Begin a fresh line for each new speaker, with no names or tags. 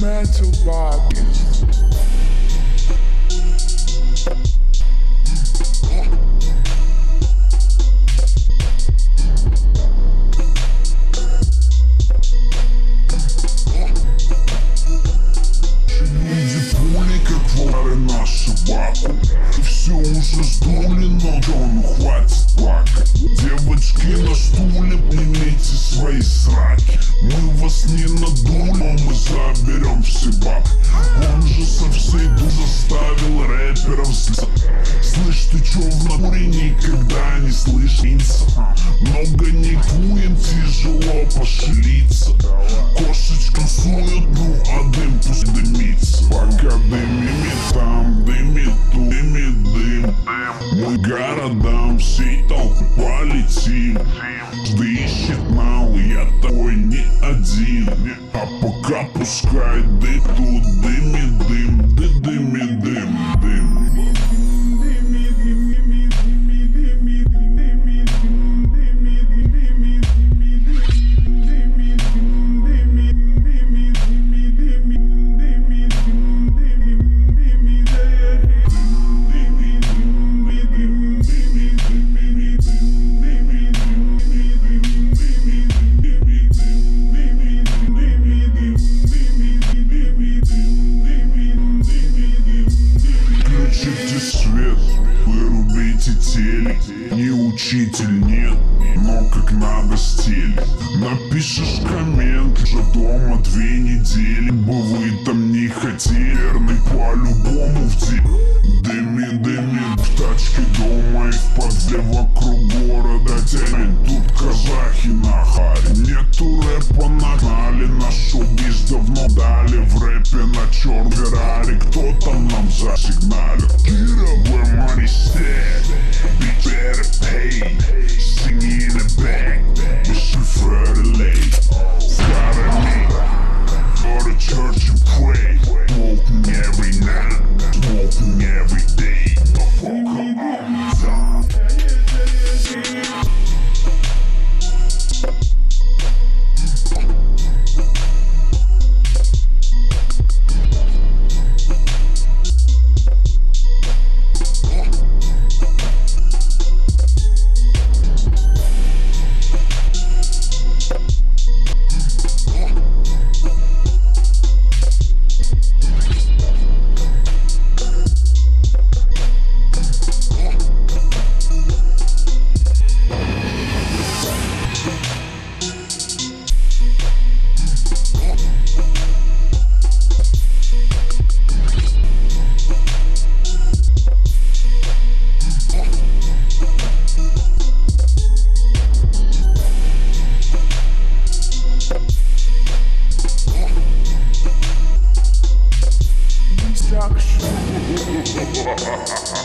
dismantle bodies.
Все уже сдули, но ну хватит плакать. Девочки на стуле, примите свои сраки. Мы вас не надули, но мы заберем все баб. Он же со всей заставил рэперов слышь, ты чё в натуре никогда не слышится? Много не куем, тяжело пошевелиться. Кошечка танцует, ну а дым пусть дымится. Пока дымит там, дымит тут, дымит дым. Мы городам всей толпы полетим. Жды ищет нал, я такой не один. А пока пускай дым тут, дымит дым, дымит дым, дым. Свет, вырубите телек. Не учитель, нет, но как надо стелить. Напишешь коммент, уже дома 2 недели. Бы вы там не хотели, верный по-любому в день. Дымит в тачке дома и в подве вокруг города тянет. Тут казахи на харе. Нету рэпа, нагнали на шоу-биз давно дали. В рэпе на черном Феррари, кто там нам засигналит? Where money stand, be better paid. Singing in the back, but she prefer to lay. Gotta me, go to church and pray. Smoking every night, smoking every day. Motherfucker, I'm done.
Destruction.